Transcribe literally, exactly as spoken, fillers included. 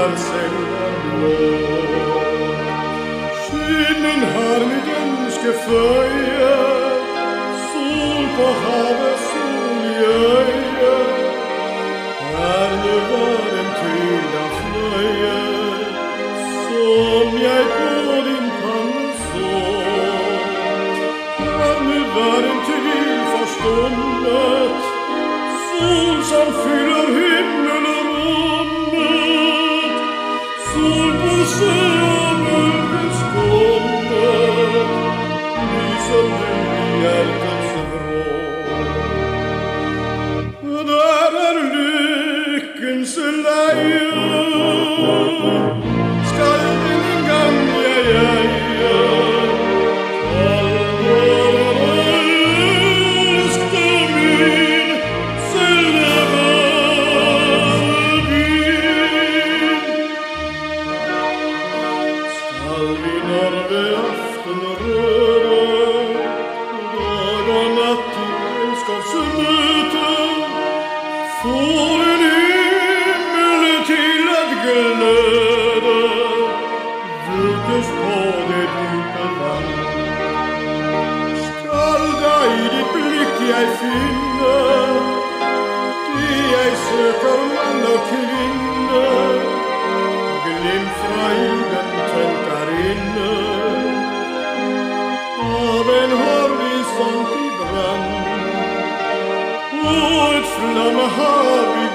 är sällan blå. Skyn har mitt önskeföje, sol på havet, sol i öje. Här nu var en tyda flöje, som jag på din panna såg. Här nu var en till förståndet, sol som fyller himmel och rummet. Sol på sjö och mörkrets ståndet, lyser nu i hjärtats vrå. Där är lyckens leje, skall den gamla jäja. Får en himmel till att glöda, vukes på det djupa vatten. Skall där i ditt blick jag finna det jag söker, man och kvinna. Glimt fröjden tölkar inne av en horisont i brand, och ett flammehav i